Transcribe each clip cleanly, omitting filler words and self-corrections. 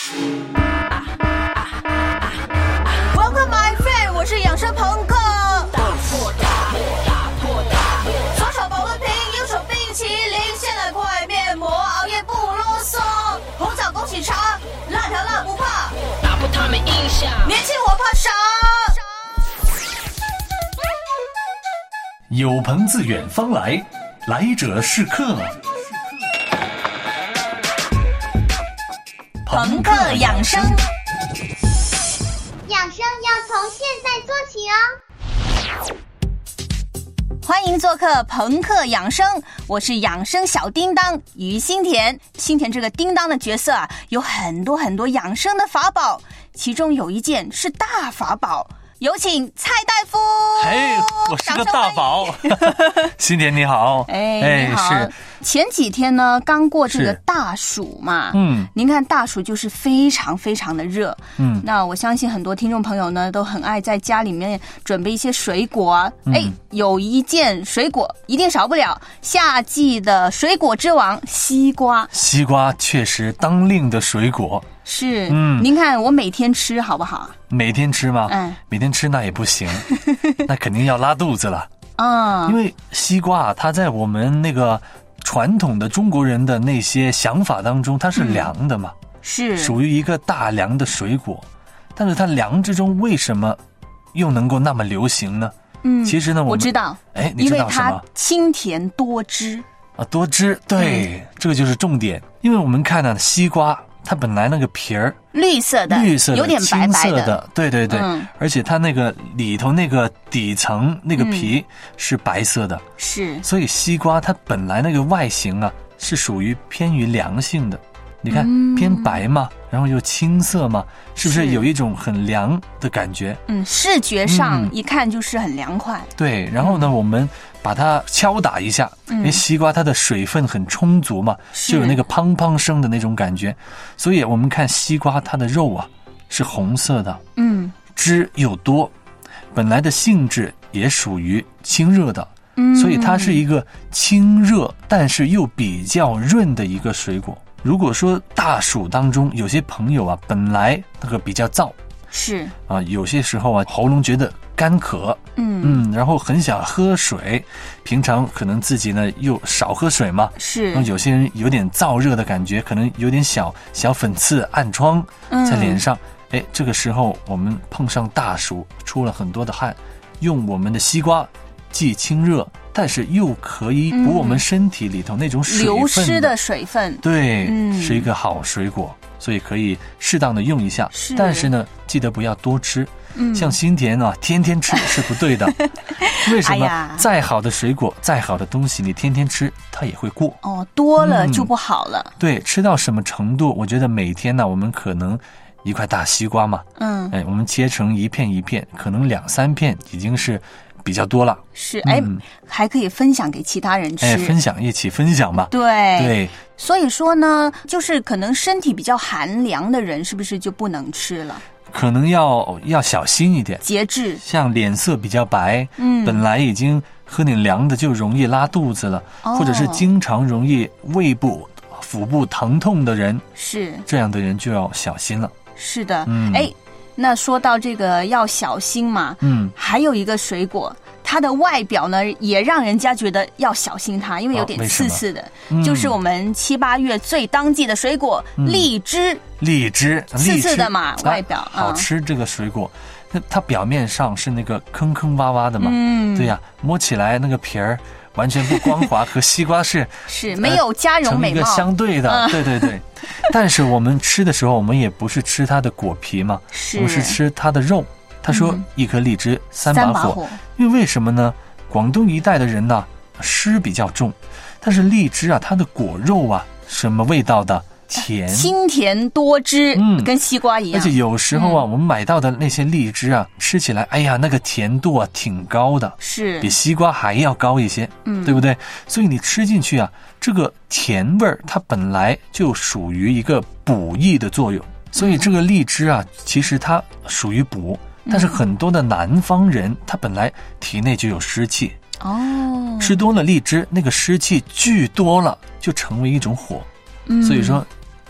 Welcome my friend， 我是养生朋克。左手保温瓶，右手冰淇淋，现在快面膜，熬夜不啰嗦，红枣枸杞茶，辣条辣不怕，打破他们印象，年轻我怕傻。 有朋自远方来，来者是客。 朋克养生， 养生要从现在做起哦。 欢迎做客朋克养生，我是养生小叮当于心田。心田这个叮当的角色啊，有很多养生的法宝，其中有一件是大法宝。有请蔡大夫。 我是个大宝。心田你好。 你好。 是前几天呢，刚过这个大暑嘛。您看大暑就是非常的热。那我相信很多听众朋友呢，都很爱在家里面准备一些水果啊。有一件水果一定少不了，夏季的水果之王西瓜。 西瓜确实当令的水果。 是，您看我每天吃好不好？ 每天吃吗？每天吃那也不行，那肯定要拉肚子了。因为西瓜它在我们那个传统的中国人的那些想法当中，它是凉的嘛， 是属于一个大凉的水果。但是它凉之中为什么又能够那么流行呢？其实呢， 我知道， 你知道什么？ 因为它清甜多汁啊，多汁，对，这个就是重点。因为我们看呢，西瓜它本来那个皮儿绿色的，有点白白的， 对，而且它那个里头那个底层那个皮是白色的， 是， 所以西瓜它本来那个外形啊是属于偏于凉性的。你看，偏白嘛，然后又青色嘛，是不是有一种很凉的感觉？ 视觉上一看就是很凉快。 对，然后呢，我们把它敲打一下，因为西瓜它的水分很充足嘛，就有那个砰砰声的那种感觉。所以我们看西瓜它的肉啊是红色的，汁又多，本来的性质也属于清热的，所以它是一个清热但是又比较润的一个水果。如果说大暑当中有些朋友啊本来那个比较燥， 是啊，有些时候啊喉咙觉得干渴，然后很想喝水，平常可能自己呢又少喝水嘛， 是， 然后有些人有点燥热的感觉，可能有点小粉刺暗疮在脸上，这个时候我们碰上大暑，出了很多的汗，用我们的西瓜既清热，但是又可以补我们身体里头那种水分流失的水分， 对，是一个好水果，所以可以适当的用一下。但是呢，记得不要多吃。像心田啊，天天吃是不对的。为什么？再好的水果，再好的东西，你天天吃，它也会过。 多了就不好了。 对，吃到什么程度？我觉得每天呢，我们可能一块大西瓜嘛，我们切成一片一片，可能2-3片已经是比较多了。 是，还可以分享给其他人吃。 一起分享吧。 对。所以说呢，就是可能身体比较寒凉的人，是不是就不能吃了？ 可能要小心一点， 节制。 像脸色比较白，本来已经喝点凉的就容易拉肚子了，或者是经常容易胃部、腹部疼痛的人，是这样的人就要小心了。 是的，那说到这个要小心嘛，还有一个水果，它的外表呢也让人家觉得要小心它，因为有点刺刺的，就是我们7、8月最当季的水果荔枝。 荔枝刺刺的嘛，外表好吃。这个水果它表面上是那个坑坑洼洼的嘛，对呀，摸起来那个皮儿完全不光滑，和西瓜是没有加绒美貌， 成一个相对的，对。但是我们吃的时候，我们也不是吃它的果皮嘛，我们是吃它的肉。他说一颗荔枝3把火，因为为什么呢？广东一带的人呢，湿比较重，但是荔枝啊，它的果肉啊，什么味道的？甜， 清甜多汁，跟西瓜一样。 而且有时候啊，我们买到的那些荔枝啊，吃起来，哎呀，那个甜度啊挺高的， 是比西瓜还要高一些，对不对？所以你吃进去啊，这个甜味儿它本来就属于一个补益的作用，所以这个荔枝啊，其实它属于补，但是很多的南方人他本来体内就有湿气，吃多了荔枝，那个湿气聚多了，就成为一种火。所以说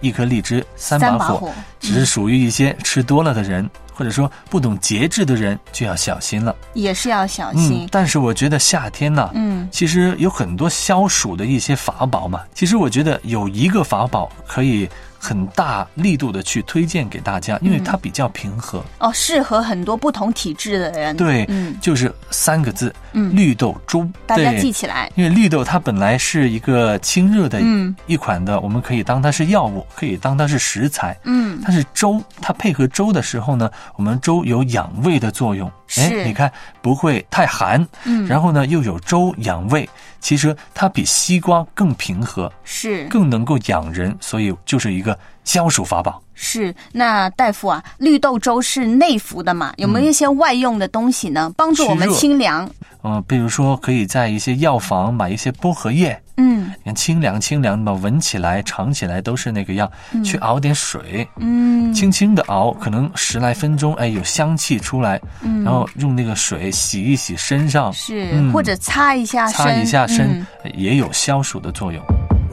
一颗荔枝三把火，只是属于一些吃多了的人，或者说不懂节制的人就要小心了， 也是要小心。 但是我觉得夏天呢，其实有很多消暑的一些法宝嘛。其实我觉得有一个法宝可以很大力度的去推荐给大家，因为它比较平和适合很多不同体质的人。 对，就是3个字，绿豆粥， 大家记起来。 因为绿豆它本来是一个清热的一款的，我们可以当它是药物，可以当它是食材。但是粥，它配合粥的时候呢，我们粥有养胃的作用。你看不会太寒，然后呢又有粥养胃，其实它比西瓜更平和， 是更能够养人，所以就是一个消暑法宝。 是，那大夫啊，绿豆粥是内服的嘛？有没有一些外用的东西呢，帮助我们清凉？ 比如说可以在一些药房买一些薄荷叶，你看清凉清凉的，闻起来尝起来都是那个样，去熬点水，轻轻的熬，可能10来分钟，有香气出来，然后用那个水洗一洗身上， 是，或者擦一下身， 也有消暑的作用。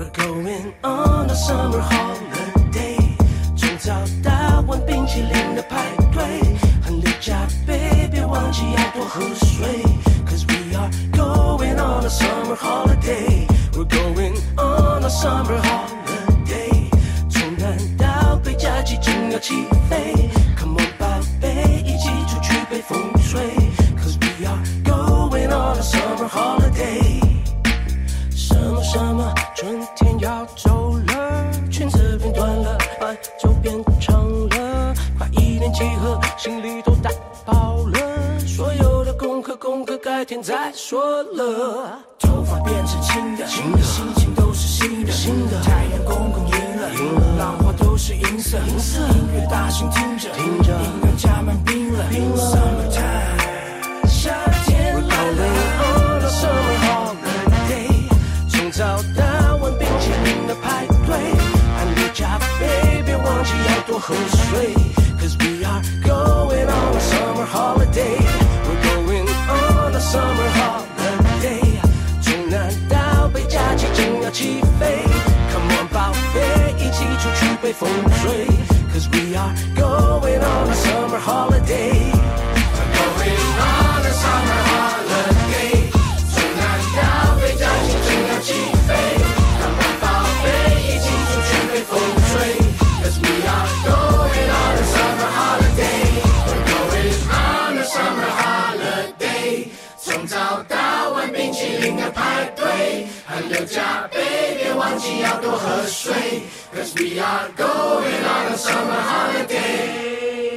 早到晚冰淇淋的排队，很累加倍，别忘记要多喝水。Cause we are going on a summer holiday. We're going on a summer holiday. 从南到北，假期正要起飞。Come on， 宝贝，一起出去被风吹。Cause we are going on a summer holiday. 什么，春天要走了，裙子变短了，白就变长了，快1年集合，心里都大爆了，所有的功课改天再说了。头发变成青的，心情都是新的，太阳公公赢了，浪花都是银色，音乐大声听着，音乐加满冰了，Summertime， 夏天来了， Summer holiday， 从早到晚冰淇淋的排队，汗流浃背，别忘记要多喝水。Cause we are going on a summer holiday. We're going on a summer holiday. 从南到北，假期正要起飞。Come on， 宝贝，一起出去被风吹。Cause we are going on a summer holiday. We're going on a summer holiday. 从南到北，假期正要起飞。Come on， 宝贝，一起出去被风吹。Cause we are going on a summer holiday. We're going on a summer holiday. 从早到晚冰淇淋的排队，汗流浃背，别忘记要多喝水。Cause we are going on a summer holiday.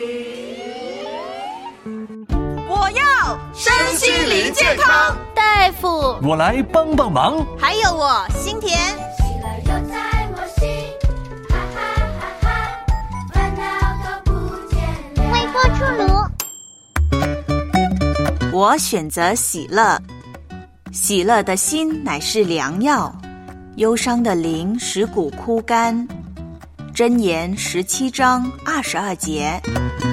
我要身心灵健康， 大夫， 我来帮帮忙。 还有我心田。 喜乐又在我心，哈哈哈哈，烦恼都不见了。微波出炉。 我选择喜乐，喜乐的心乃是良药，忧伤的灵使骨枯干。箴言17章22节。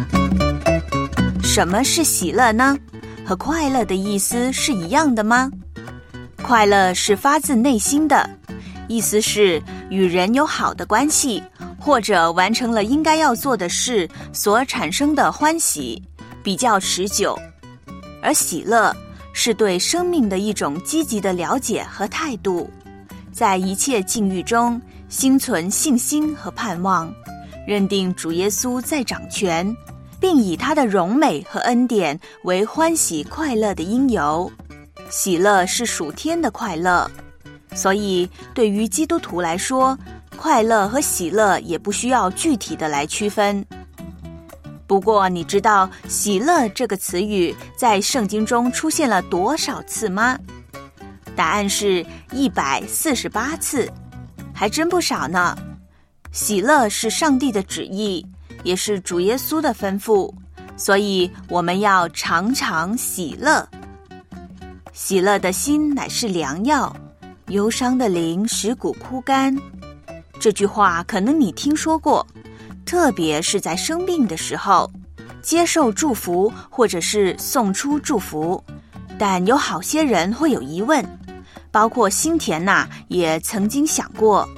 什么是喜乐呢？和快乐的意思是一样的吗？快乐是发自内心的，意思是与人有好的关系，或者完成了应该要做的事所产生的欢喜，比较持久。而喜乐是对生命的一种积极的了解和态度，在一切境遇中心存信心和盼望，认定主耶稣在掌权，并以他的荣美和恩典为欢喜快乐的因由。喜乐是属天的快乐，所以对于基督徒来说，快乐和喜乐也不需要具体的来区分。不过你知道喜乐这个词语在圣经中出现了多少次吗？答案是148次，还真不少呢。喜乐是上帝的旨意，也是主耶稣的吩咐，所以我们要常常喜乐。喜乐的心乃是良药，忧伤的灵使骨枯干。这句话可能你听说过，特别是在生病的时候，接受祝福或者是送出祝福。但有好些人会有疑问，包括心田也曾经想过，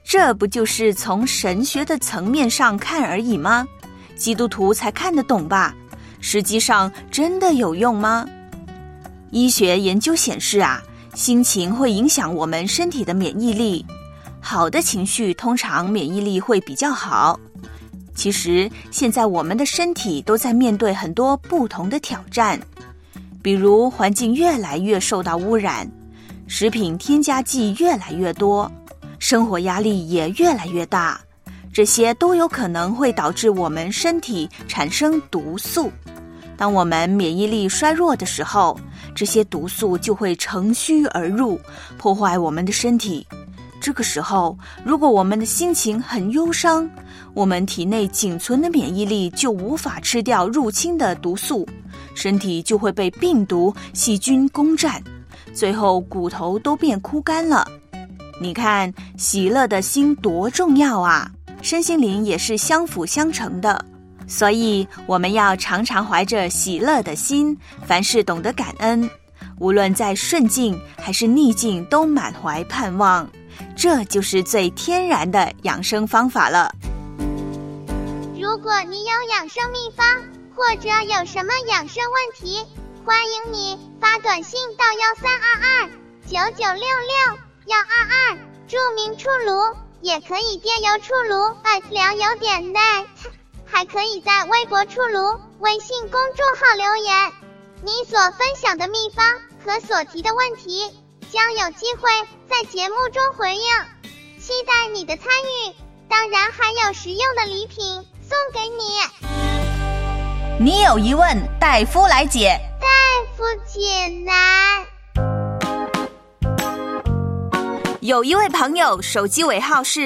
这不就是从神学的层面上看而已吗？基督徒才看得懂吧？实际上真的有用吗？医学研究显示啊，心情会影响我们身体的免疫力，好的情绪通常免疫力会比较好。其实现在我们的身体都在面对很多不同的挑战，比如环境越来越受到污染，食品添加剂越来越多，生活压力也越来越大，这些都有可能会导致我们身体产生毒素。当我们免疫力衰弱的时候，这些毒素就会乘虚而入，破坏我们的身体。这个时候，如果我们的心情很忧伤，我们体内仅存的免疫力就无法吃掉入侵的毒素，身体就会被病毒、细菌攻占，最后骨头都变枯干了。你看，喜乐的心多重要啊！身心灵也是相辅相成的，所以我们要常常怀着喜乐的心，凡事懂得感恩，无论在顺境还是逆境都满怀盼望，这就是最天然的养生方法了。 如果你有养生秘方，或者有什么养生问题，欢迎你发短信到13229966，注明出炉，也可以电邮出炉@良友.net，还可以在微博出炉、微信公众号留言。你所分享的秘方和所提的问题，将有机会在节目中回应，期待你的参与。当然还有实用的礼品送给你。 你有疑问，戴夫来解。 大夫解难。 有一位朋友手机尾号是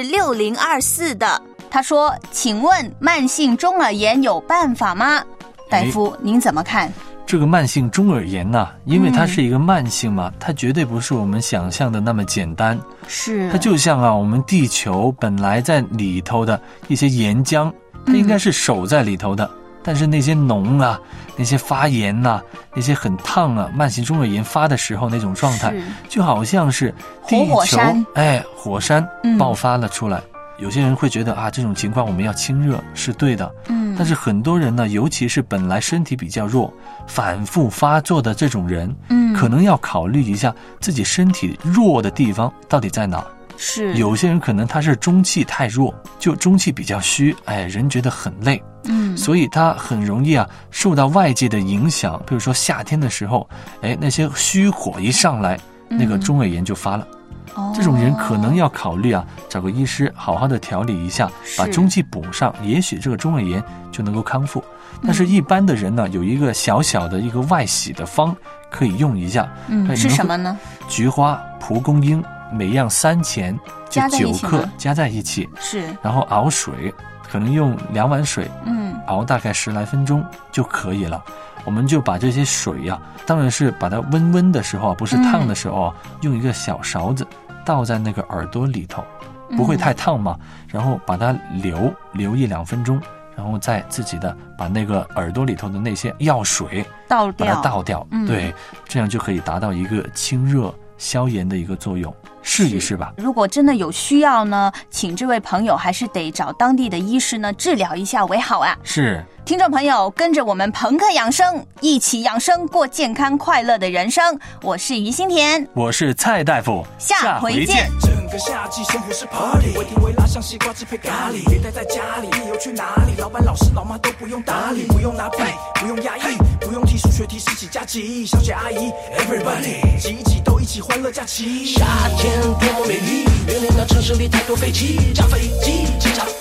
6024的， 他说：请问慢性中耳炎有办法吗？大夫，您怎么看？ 这个慢性中耳炎呢，因为它是一个慢性嘛，它绝对不是我们想象的那么简单。 是， 它就像我们地球本来在里头的一些岩浆，它应该是守在里头的，但是那些脓啊，那些发炎啊，那些很烫啊，慢性中耳炎发的时候那种状态，就好像是地球火山爆发了出来。有些人会觉得这种情况我们要清热是对的，但是很多人呢，尤其是本来身体比较弱，反复发作的这种人，可能要考虑一下自己身体弱的地方到底在哪。 是， 有些人可能他是中气太弱，就中气比较虚，人觉得很累，所以他很容易受到外界的影响，比如说夏天的时候，那些虚火一上来，那个中耳炎就发了。这种人可能要考虑找个医师好好的调理一下，把中气补上，也许这个中耳炎就能够康复。但是一般的人呢，有一个小小的一个外洗的方可以用一下。 是什么呢？ 菊花、蒲公英每样3钱，就9克加在一起， 是， 然后熬水，可能用2碗水，熬大概10来分钟就可以了。我们就把这些水当然是把它温的时候不是烫的时候用一个小勺子倒在那个耳朵里头，不会太烫嘛，然后把它留1-2分钟，然后再自己的把那个耳朵里头的那些药水把它倒掉，对，这样就可以达到一个清热消炎的一个作用，试一试吧。 如果真的有需要呢，请这位朋友还是得找当地的医师呢治疗一下为好啊。 是， 听众朋友，跟着我们朋克养生，一起养生过健康快乐的人生。我是于心田， 我是蔡大夫， 下回见。 整个夏季生活是 party， 微甜微辣像西瓜汁配咖喱，别待在家里，理由去哪里？老板老师老妈都不用打理，不用拿背，不用压抑，不用提数学题10几加几，小姐阿姨 everybody 挤一挤都一起欢乐假期。夏天多么美丽，原谅那城市里太多废气，驾飞机机场